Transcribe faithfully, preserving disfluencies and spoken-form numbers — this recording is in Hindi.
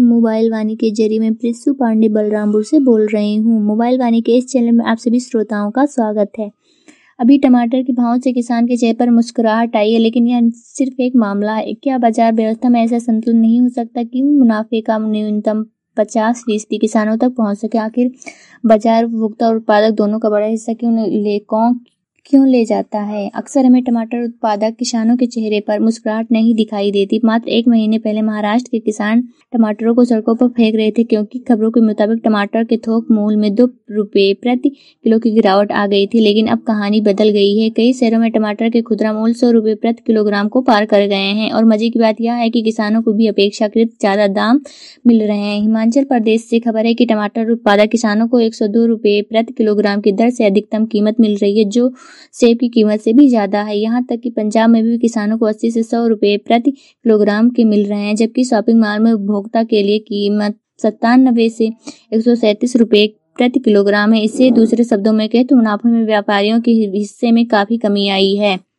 मोबाइल वाणी के जरिए मैं प्रिंसू पांडे बलरामपुर से बोल रही हूँ। मोबाइल वाणी के इस चैनल में आप सभी श्रोताओं का स्वागत है। अभी टमाटर के भाव से किसान के चेहरे पर मुस्कुराहट आई है, लेकिन यह सिर्फ एक मामला है। क्या बाजार व्यवस्था में ऐसा संतुलन नहीं हो सकता कि मुनाफे का न्यूनतम पचास फीसदी किसानों तक पहुंच सके? आखिर बाजार उपभोक्ता और उत्पादक दोनों का बड़ा हिस्सा क्यों ले कौन क्यों ले जाता है? अक्सर हमें टमाटर उत्पादक किसानों के चेहरे पर मुस्कुराहट नहीं दिखाई देती। मात्र एक महीने पहले महाराष्ट्र के किसान टमाटरों को सड़कों पर फेंक रहे थे, क्योंकि खबरों के मुताबिक टमाटर के थोक मूल्य में दो रुपये प्रति किलो की गिरावट आ गई थी। लेकिन अब कहानी बदल गई है। कई शहरों में टमाटर के खुदरा मूल्य सौ रुपये प्रति किलोग्राम को पार कर गए हैं और मजे की बात यह है कि किसानों को भी अपेक्षाकृत ज्यादा दाम मिल रहे हैं। हिमाचल प्रदेश से खबर है कि टमाटर उत्पादक किसानों को एक सौ दो रुपये प्रति किलोग्राम की दर से अधिकतम कीमत मिल रही है, जो सेब की कीमत से भी ज्यादा है। यहाँ तक कि पंजाब में भी किसानों को अस्सी से सौ रुपये प्रति किलोग्राम के मिल रहे हैं, जबकि शॉपिंग मॉल में उपभोक्ता के लिए कीमत सत्तानबे से एक सौ सैंतीस रुपये प्रति किलोग्राम है। इससे दूसरे शब्दों में कहें तो मुनाफे में व्यापारियों के हिस्से में काफी कमी आई है।